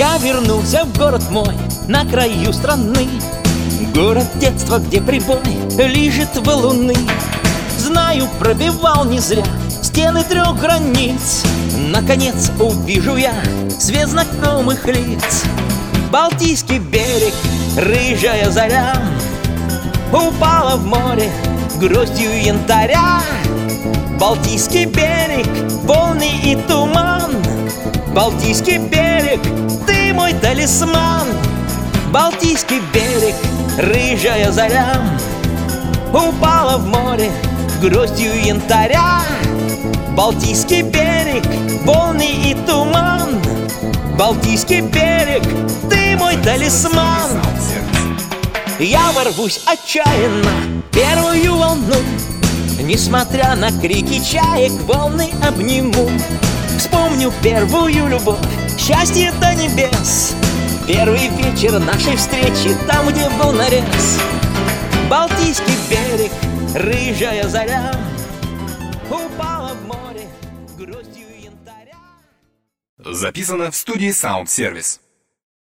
Я вернулся в город мой на краю страны, город детства, где прибой лижет валуны. Знаю, пробивал не зря стены 3 границ. Наконец увижу я свет знакомых лиц. Балтийский берег, рыжая заря упала в море гроздью янтаря. Балтийский берег, волны и туман. Балтийский берег, ты мой талисман. Балтийский берег, рыжая заря упала в море гроздью янтаря. Балтийский берег, волны и туман. Балтийский берег, ты мой талисман. Я ворвусь отчаянно в первую волну, несмотря на крики чаек, волны обниму. Вспомню первую любовь, счастье до небес, первый вечер нашей встречи, там, где был нарез. Балтийский берег, рыжая заря упала в море гроздью янтаря. Записано в студии Sound Service.